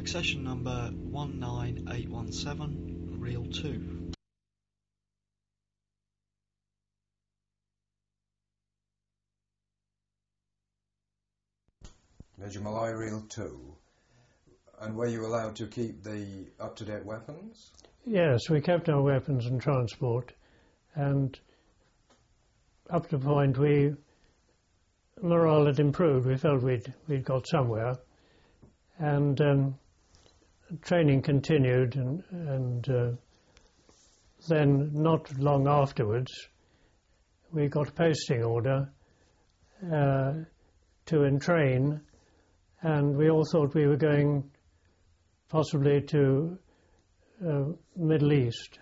Succession number 19817, reel 2. Major Malloy, reel 2. And were you allowed to keep the up-to-date weapons? Yes, we kept our weapons and transport, and up to the point morale had improved. We felt we'd got somewhere, and training continued, and then not long afterwards we got a posting order to entrain, and we all thought we were going possibly to Middle East,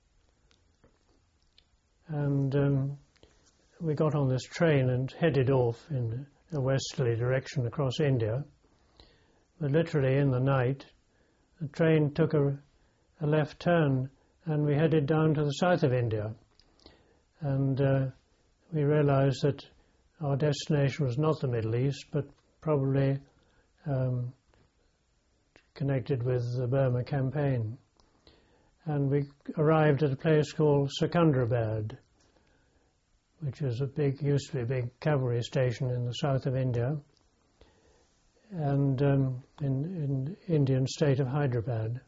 and we got on this train and headed off in a westerly direction across India. But literally in the night, the train took a left turn and we headed down to the south of India. And we realized that our destination was not the Middle East, but probably connected with the Burma campaign. And we arrived at a place called Secunderabad, which is used to be a big cavalry station in the south of India, and in Indian state of Hyderabad.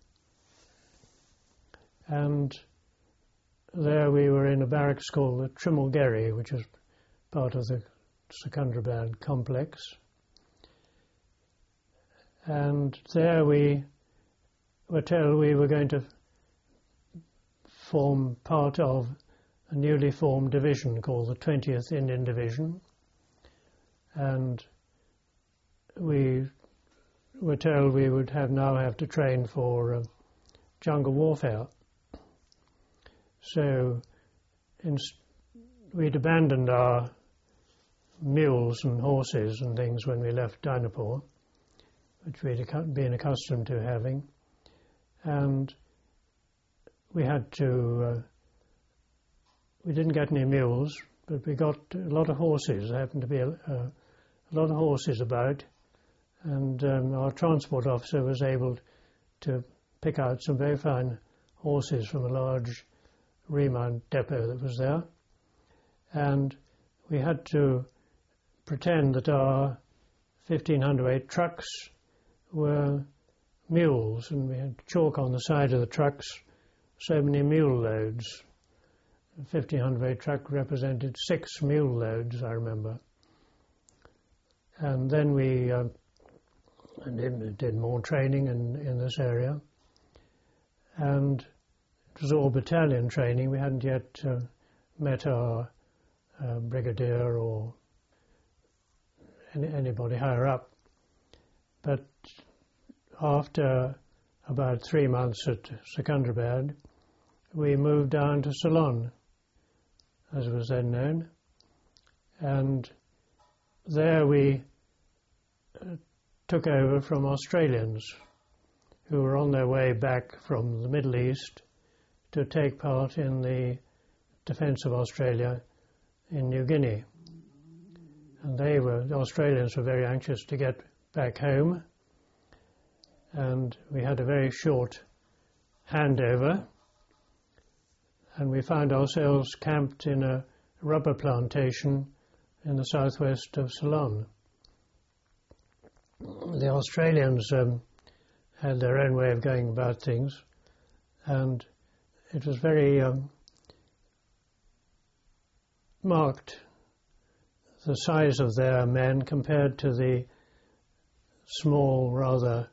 And there we were in a barracks called the Trimulgeri, which is part of the Secunderabad complex. And there we were told we were going to form part of a newly formed division called the 20th Indian Division, and we were told we would now have to train for jungle warfare. So we'd abandoned our mules and horses and things when we left Dynapur, which we'd been accustomed to having, and we had to we didn't get any mules, but we got a lot of horses. There happened to be a lot of horses about, and our transport officer was able to pick out some very fine horses from a large remount depot that was there. And we had to pretend that our 1500-weight trucks were mules, and we had chalk on the side of the trucks, so many mule loads. A 1500-weight truck represented 6 mule loads, I remember. And then we did more training in this area. And it was all battalion training. We hadn't yet met our brigadier or anybody higher up. But after about 3 months at Secunderabad, we moved down to Ceylon, as it was then known, and there we took over from Australians who were on their way back from the Middle East to take part in the defence of Australia in New Guinea. And the Australians were very anxious to get back home, and we had a very short handover, and we found ourselves camped in a rubber plantation in the southwest of Ceylon. The Australians had their own way of going about things, and it was very marked, the size of their men compared to the small, rather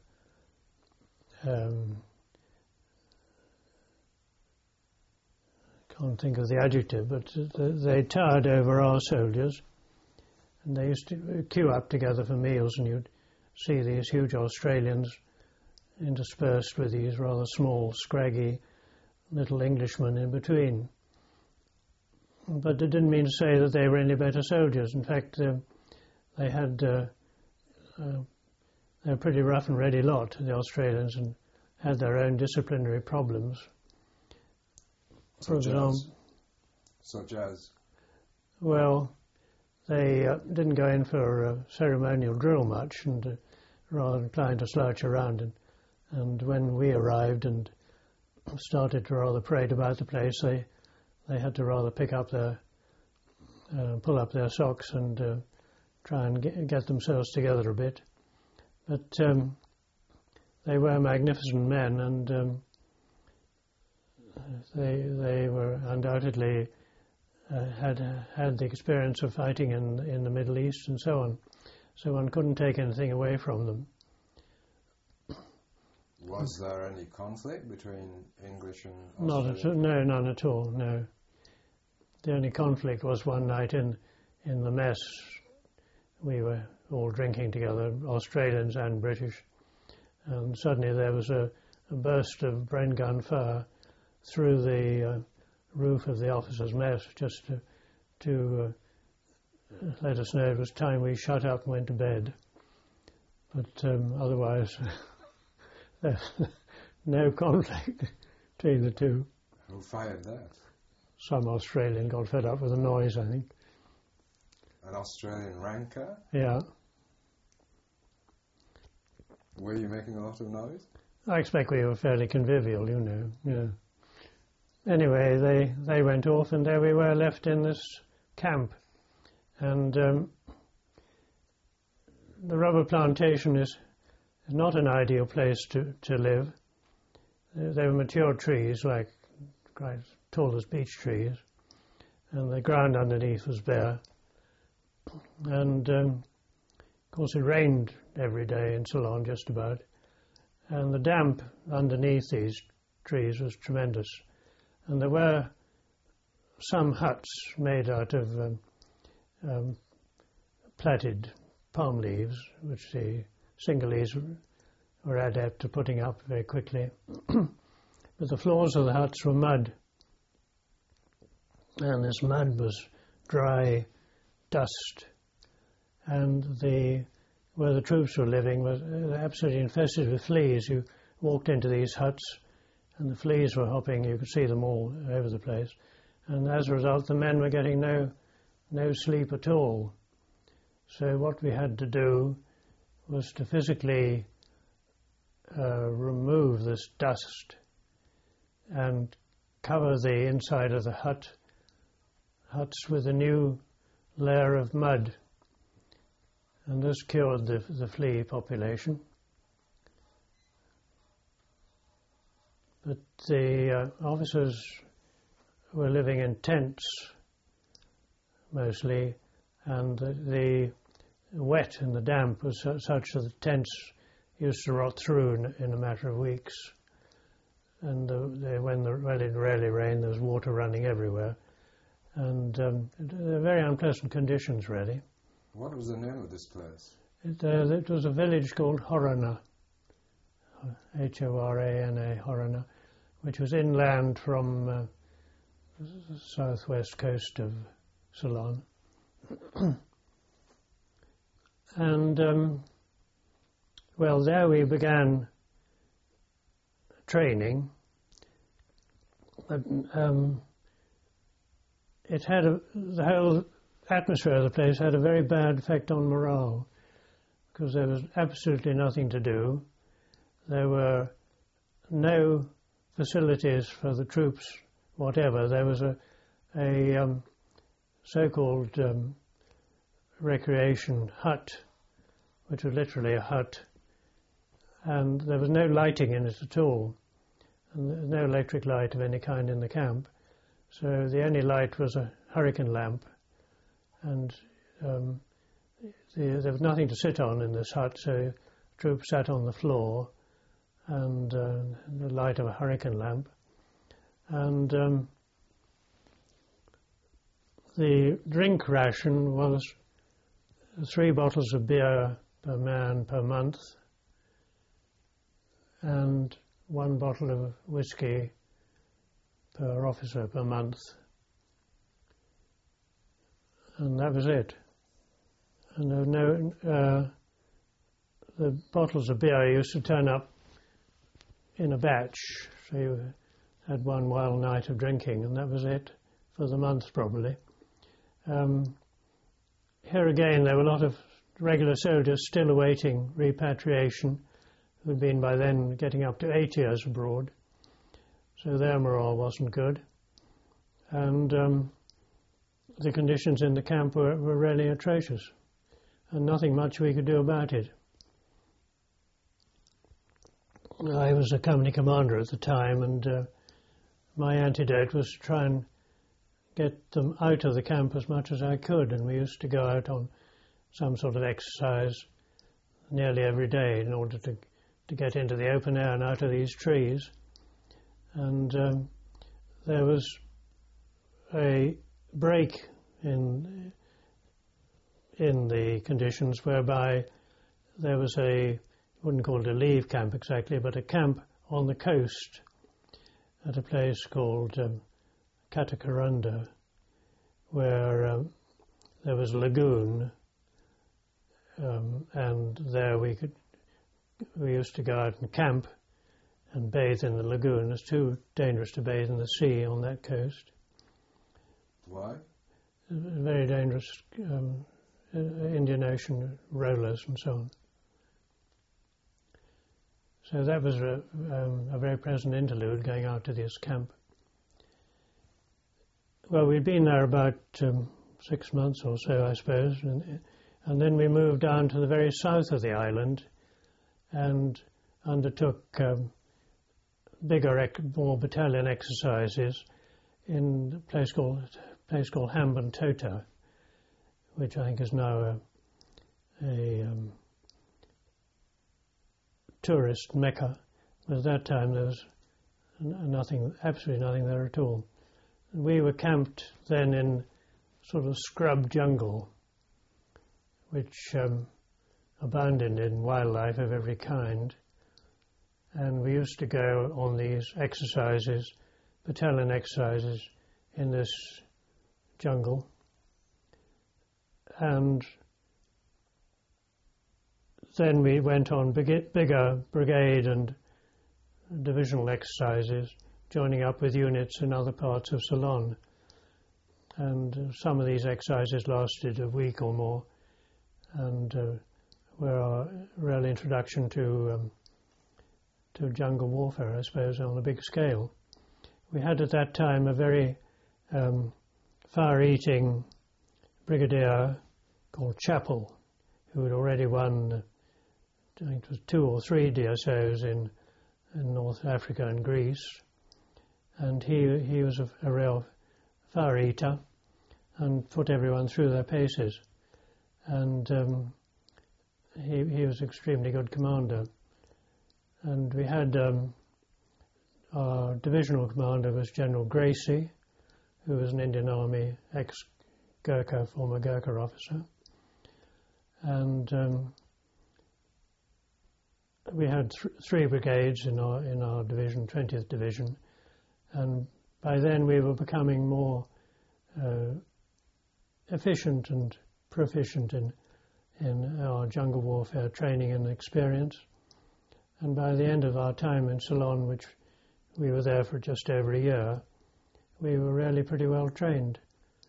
can't think of the adjective, but they towered over our soldiers, and they used to queue up together for meals, and you'd see these huge Australians interspersed with these rather small, scraggy little Englishmen in between. But it didn't mean to say that they were any better soldiers. In fact, they were a pretty rough and ready lot, the Australians, and had their own disciplinary problems. Such as? Well, they didn't go in for ceremonial drill much, and rather inclined to slouch around and And when we arrived and started to rather parade about the place, they had to rather pick up their, pull up their socks and try and get themselves together a bit. But they were magnificent men, and they were undoubtedly had the experience of fighting in the Middle East and so on. So one couldn't take anything away from them. Was there any conflict between English and Australian? No, none at all, no. The only conflict was one night in the mess. We were all drinking together, Australians and British, and suddenly there was a burst of Bren gun fire through the roof of the officers' mess, just to let us know it was time we shut up and went to bed. But otherwise, there's no conflict between the two. Who fired that? Some Australian got fed up with the noise, I think. An Australian ranker? Yeah. Were you making a lot of noise? I expect we were fairly convivial, you know. Yeah. Anyway, they went off, and there we were left in this camp. And the rubber plantation is not an ideal place to live. They were mature trees, like quite tall as beech trees, and the ground underneath was bare. And of course it rained every day in Ceylon, just about, and the damp underneath these trees was tremendous. And there were some huts made out of plaited palm leaves, which the Sinhalese were adept at putting up very quickly. But the floors of the huts were mud, and this mud was dry dust, and where the troops were living was absolutely infested with fleas. You walked into these huts and the fleas were hopping, you could see them all over the place, and as a result the men were getting no sleep at all. So what we had to do was to physically remove this dust and cover the inside of the huts with a new layer of mud, and this cured the flea population. But the officers were living in tents mostly, and the wet and the damp was such that the tents used to rot through in a matter of weeks. And when it rarely rained, there was water running everywhere. And they're very unpleasant conditions, really. What was the name of this place? It was a village called Horana, Horana, Horana, which was inland from the southwest coast of Ceylon. And, well, there we began training. But the whole atmosphere of the place had a very bad effect on morale, because there was absolutely nothing to do. There were no facilities for the troops whatever. There was a so-called recreation hut, which was literally a hut, and there was no lighting in it at all, and no electric light of any kind in the camp. So the only light was a hurricane lamp, and there was nothing to sit on in this hut, so troops sat on the floor and the light of a hurricane lamp. And the drink ration was 3 bottles of beer per man per month, and 1 bottle of whiskey per officer per month. And that was it. And there was no, the bottles of beer used to turn up in a batch, so you had one wild night of drinking, and that was it for the month probably. Here again there were a lot of regular soldiers still awaiting repatriation, who'd been by then getting up to 8 years abroad, so their morale wasn't good. And the conditions in the camp were really atrocious, and nothing much we could do about it. I was a company commander at the time, and my antidote was to try and get them out of the camp as much as I could, and we used to go out on some sort of exercise nearly every day in order to get into the open air and out of these trees. And there was a break in the conditions whereby there was I wouldn't call it a leave camp exactly, but a camp on the coast at a place called Katakaranda, where there was a lagoon, and there we used to go out and camp and bathe in the lagoon. It's too dangerous to bathe in the sea on that coast. Why? Very dangerous, Indian Ocean rollers and so on. So that was a very pleasant interlude, going out to this camp. Well, we'd been there about 6 months or so, I suppose, and then we moved down to the very south of the island and undertook bigger, more battalion exercises in a place called Hambantota, which I think is now a tourist mecca. But at that time there was absolutely nothing there at all. We were camped then in sort of scrub jungle, which abounded in wildlife of every kind. And we used to go on these exercises, battalion exercises, in this jungle. And then we went on bigger brigade and divisional exercises, joining up with units in other parts of Ceylon. And some of these exercises lasted a week or more, and were our real introduction to jungle warfare, I suppose, on a big scale. We had at that time a very fire-eating brigadier called Chappell, who had already won, I think it was 2 or 3 DSOs in North Africa and Greece, and he was a real fire eater and put everyone through their paces, and he was an extremely good commander. And we had our divisional commander was General Gracie, who was an Indian Army ex-Gurkha, former Gurkha officer, and we had 3 brigades in our division, 20th Division, and by then we were becoming more efficient and proficient in our jungle warfare training and experience. And by the end of our time in Ceylon, which we were there for just over a year, we were really pretty well trained.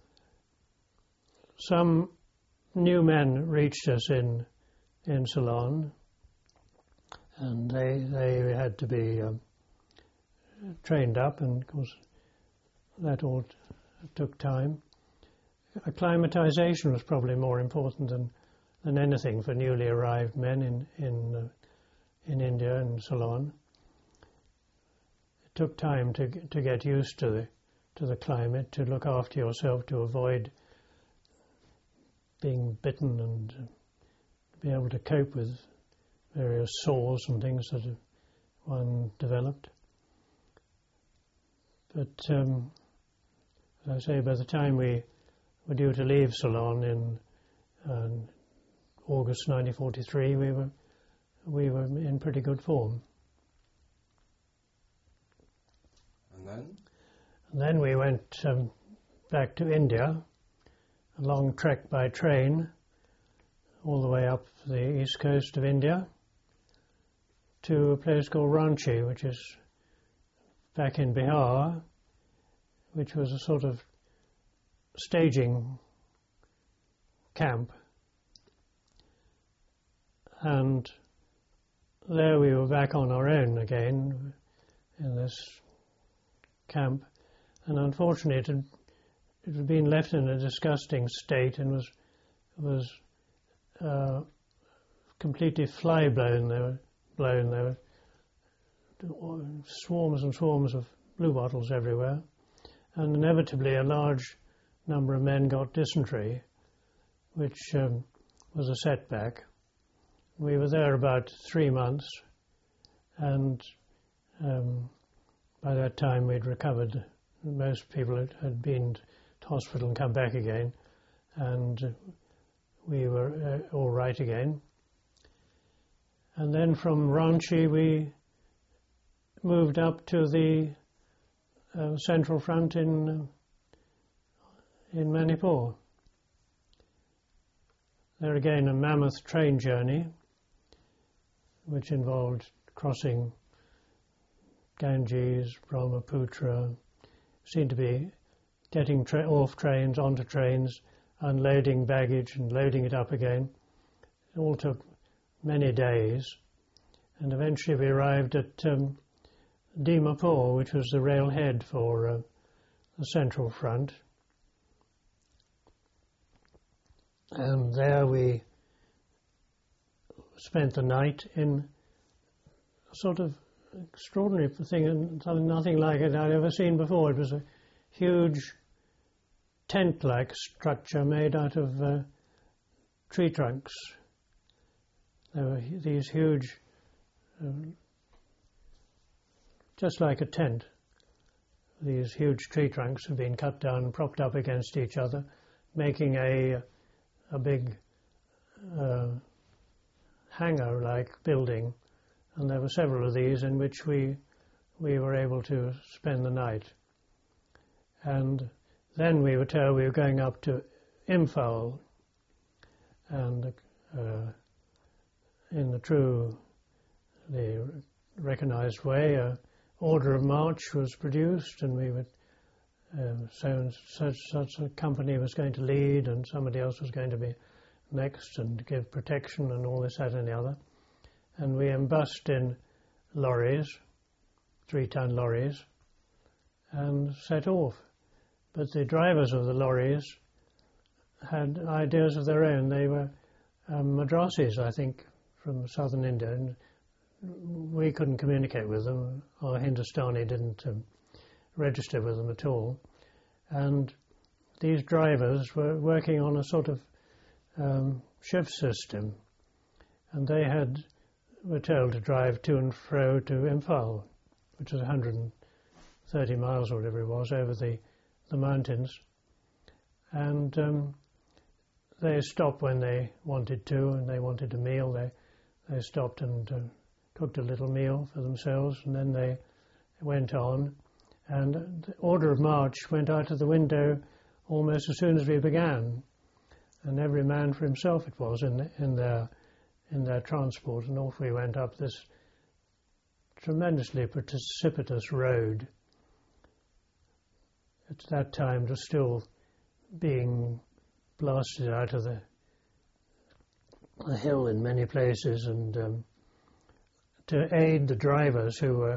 Some new men reached us in Ceylon, and they had to be trained up, and of course that all took time. Acclimatization was probably more important than anything for newly arrived men in India and Ceylon. It took time to get used to the climate, to look after yourself, to avoid being bitten, and be able to cope with various sores and things that one developed. But as I say, by the time we were due to leave Ceylon in August 1943, we were in pretty good form. And then we went back to India, a long trek by train, all the way up the east coast of India, to a place called Ranchi, which is back in Bihar, which was a sort of staging camp. And there we were back on our own again in this camp, and unfortunately it had been left in a disgusting state and was completely fly blown. There were swarms and swarms of bluebottles everywhere, and inevitably a large number of men got dysentery, which was a setback. We were there about 3 months, and by that time we'd recovered. Most people had been to hospital and come back again, and we were all right again. And then from Ranchi we moved up to the Central Front in Manipur. There again a mammoth train journey, which involved crossing Ganges, Brahmaputra, seemed to be getting off trains, onto trains, unloading baggage and loading it up again. It all took many days, and eventually we arrived at Dimapur, which was the railhead for the Central Front. And there we spent the night in a sort of extraordinary thing, nothing like it I'd ever seen before. It was a huge tent-like structure made out of tree trunks. There were these huge, just like a tent, these huge tree trunks had been cut down and propped up against each other, making a big hangar-like building, and there were several of these in which we were able to spend the night. And then we were told we were going up to Imphal, and in the recognised way, an order of march was produced, and we would such a company was going to lead, and somebody else was going to be next and give protection and all this, that and the other. And we embussed in lorries, 3-ton lorries, and set off. But the drivers of the lorries had ideas of their own. They were Madrasis, I think, from southern India, and we couldn't communicate with them. Our Hindustani didn't register with them at all. And these drivers were working on a sort of shift system, and they were told to drive to and fro to Imphal, which was 130 miles or whatever it was, over the mountains. And they stopped when they wanted to, and they wanted a meal. They stopped and cooked a little meal for themselves, and then they went on. And the order of march went out of the window almost as soon as we began, and every man for himself it was in their transport, and off we went up this tremendously precipitous road. At that time it was still being blasted out of the hill in many places, and to aid the drivers who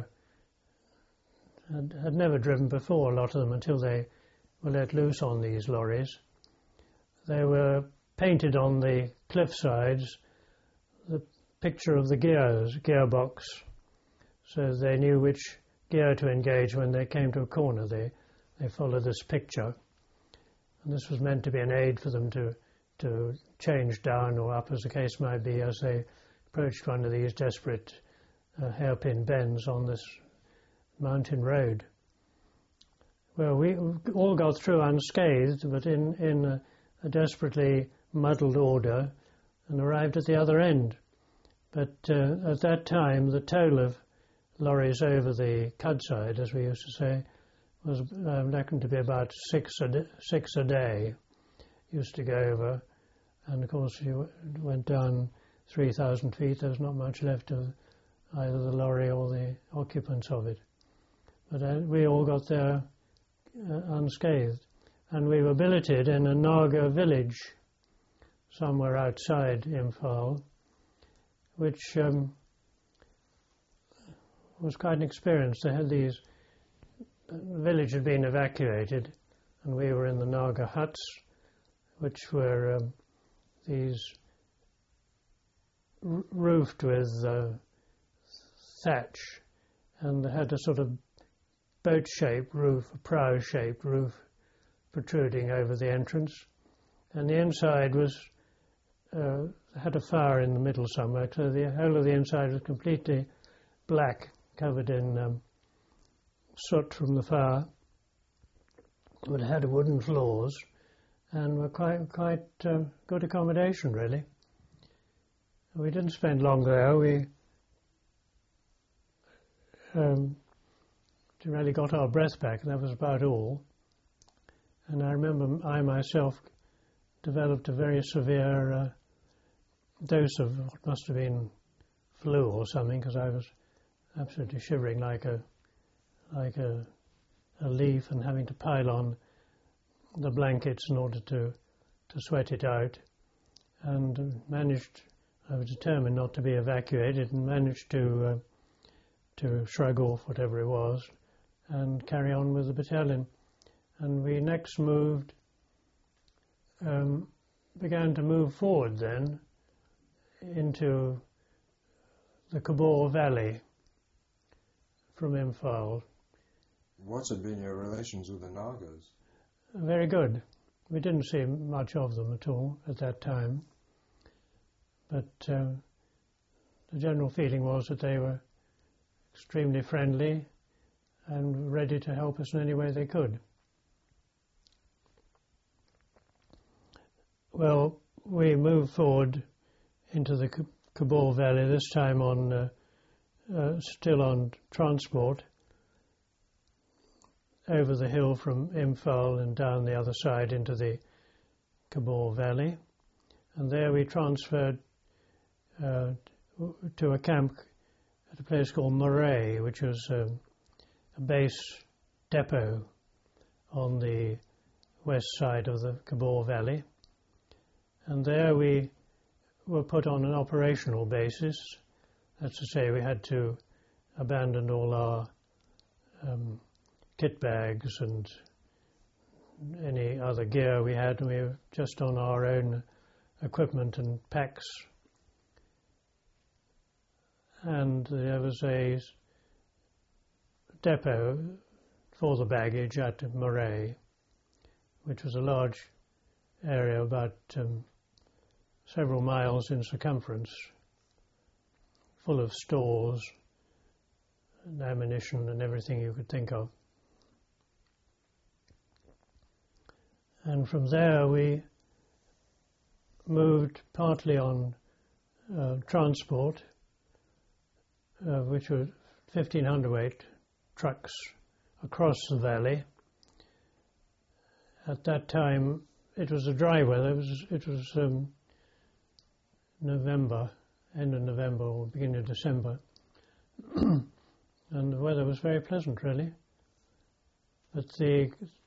had never driven before, a lot of them, until they were let loose on these lorries. They were painted on the cliff sides the picture of the gearbox, so they knew which gear to engage when they came to a corner. They followed this picture, and this was meant to be an aid for them to change down or up, as the case might be, as they approached one of these desperate hairpin bends on this mountain road. Well, we all got through unscathed, but in a desperately muddled order, and arrived at the other end. But at that time, the toll of lorries over the Cudside, as we used to say, was reckoned to be about six a day. Used to go over, and of course you went down 3,000 feet. There was not much left of either the lorry or the occupants of it. But we all got there unscathed, and we were billeted in a Naga village somewhere outside Imphal, which was quite an experience. They had the village had been evacuated, and we were in the Naga huts, which were these roofed with thatch, and they had a sort of boat-shaped roof, a prow-shaped roof protruding over the entrance, and the inside was had a fire in the middle somewhere, so the whole of the inside was completely black, covered in soot from the fire, but it had wooden floors, and were quite good accommodation, really. We didn't spend long there. We really got our breath back, and that was about all. And I remember I myself developed a very severe dose of what must have been flu or something, because I was absolutely shivering like a leaf, and having to pile on the blankets in order to sweat it out, and I was determined not to be evacuated, and managed to shrug off whatever it was and carry on with the battalion. And we next began to move forward then into the Kabul Valley from Imphal. What had been your relations with the Nagas? Very good. We didn't see much of them at all at that time, but the general feeling was that they were extremely friendly and ready to help us in any way they could. Well, we moved forward into the Kabul Valley, this time still on transport, over the hill from Imphal and down the other side into the Kabul Valley. And there we transferred to a camp at a place called Moray, which was a base depot on the west side of the Kabul Valley. And there we were put on an operational basis. That's to say, we had to abandon all our kit bags and any other gear we had, and we were just on our own equipment and packs. And there was a depot for the baggage at Moray, which was a large area, about several miles in circumference, full of stores and ammunition and everything you could think of. And from there we moved partly on transport, which were 15 hundredweight trucks across the valley. At that time it was a dry weather. It was November, end of November or beginning of December, and the weather was very pleasant, really. But the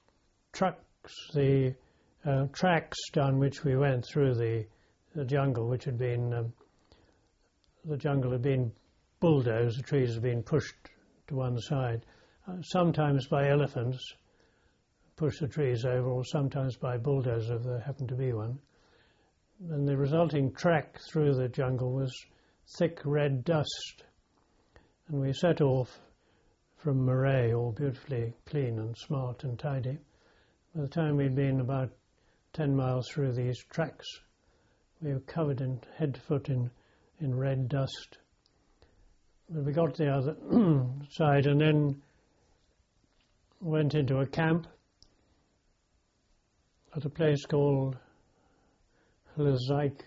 tracks down which we went through the jungle, which had been the jungle had been bulldozed, the trees had been pushed to one side, sometimes by elephants, push the trees over, or sometimes by bulldozers if there happened to be one. And the resulting track through the jungle was thick red dust. And we set off from Moray, all beautifully clean and smart and tidy. By the time we'd been about 10 miles through these tracks, we were covered in head to foot in red dust. But we got to the other side and then went into a camp at a place called Hlezedik,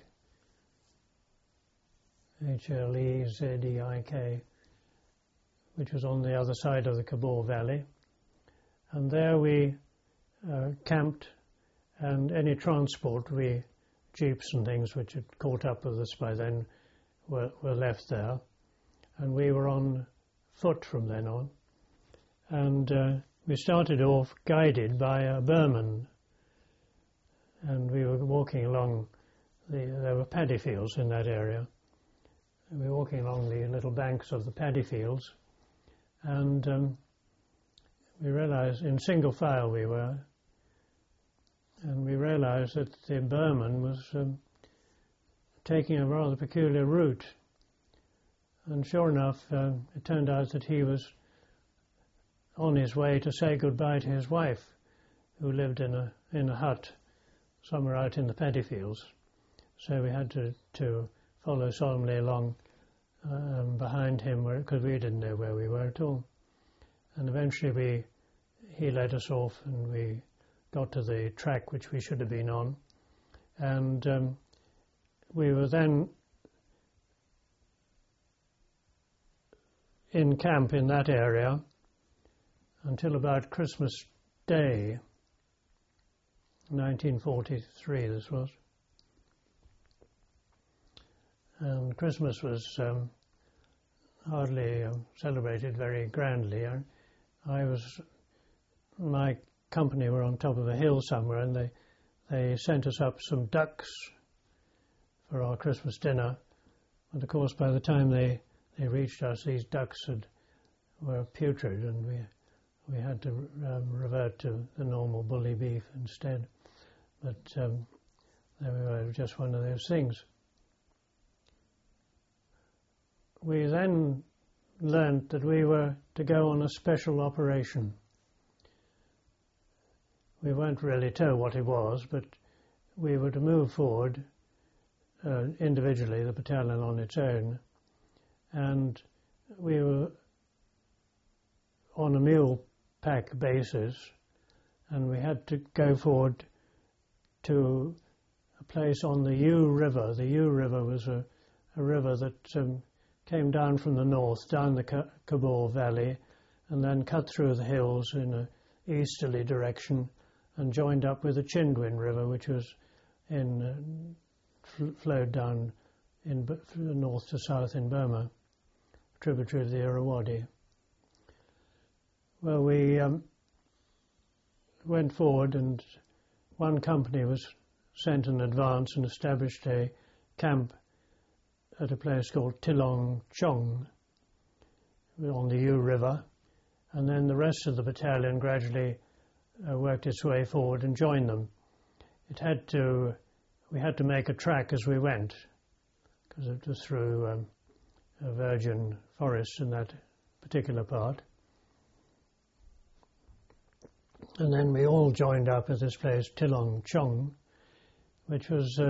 Hlezedik, which was on the other side of the Kabul Valley. And there we camped, and any transport, jeeps and things which had caught up with us by then, were left there. And we were on foot from then on. And we started off guided by a Burman. And we were walking along, there were paddy fields in that area. And we were walking along the little banks of the paddy fields. and we realized, in single file we were, and we realized that the Burman was taking a rather peculiar route. And sure enough, it turned out that he was on his way to say goodbye to his wife, who lived in a hut somewhere out in the paddy fields. So we had to follow solemnly along behind him, because we didn't know where we were at all. And eventually he led us off, and we got to the track which we should have been on. And we were then in camp in that area until about Christmas Day, 1943 this was. And Christmas was hardly celebrated very grandly. My company were on top of a hill somewhere, and they sent us up some ducks for our Christmas dinner. And of course, by the time they reached us, these ducks were putrid, and we had to revert to the normal bully beef instead. But they were just one of those things. We then learnt that we were to go on a special operation. We weren't really told what it was, but we were to move forward individually, the battalion on its own, and we were on a mule pack basis, and we had to go forward to a place on the Ewe River. The Ewe River was a river that came down from the north, down the Kabul Valley, and then cut through the hills in an easterly direction and joined up with the Chindwin River, which was flowed down in north to south in Burma, tributary of the Irrawaddy. Well, we went forward, and one company was sent in advance and established a camp at a place called Tilong Chong on the Ewe River, and then the rest of the battalion gradually worked its way forward and joined them. We had to make a track as we went, because it was through a virgin forest in that particular part. And then we all joined up at this place, Tilong Chong, which was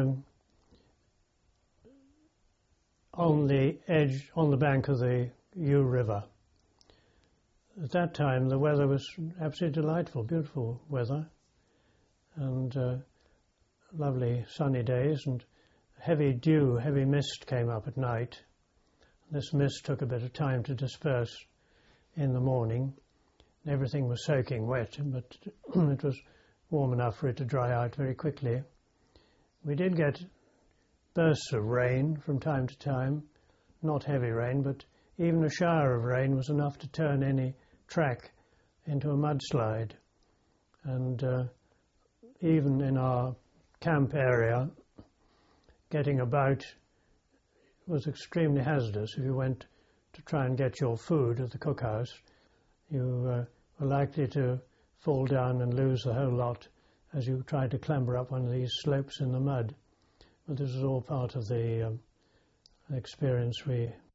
on the bank of the Ewe River. At that time, the weather was absolutely delightful, beautiful weather, and lovely sunny days, and heavy mist came up at night. This mist took a bit of time to disperse in the morning. Everything was soaking wet, but it was warm enough for it to dry out very quickly. We did get bursts of rain from time to time, not heavy rain, but even a shower of rain was enough to turn any track into a mudslide. And even in our camp area, getting about was extremely hazardous. If you went to try and get your food at the cookhouse, you were likely to fall down and lose the whole lot as you tried to clamber up one of these slopes in the mud. But this was all part of the experience we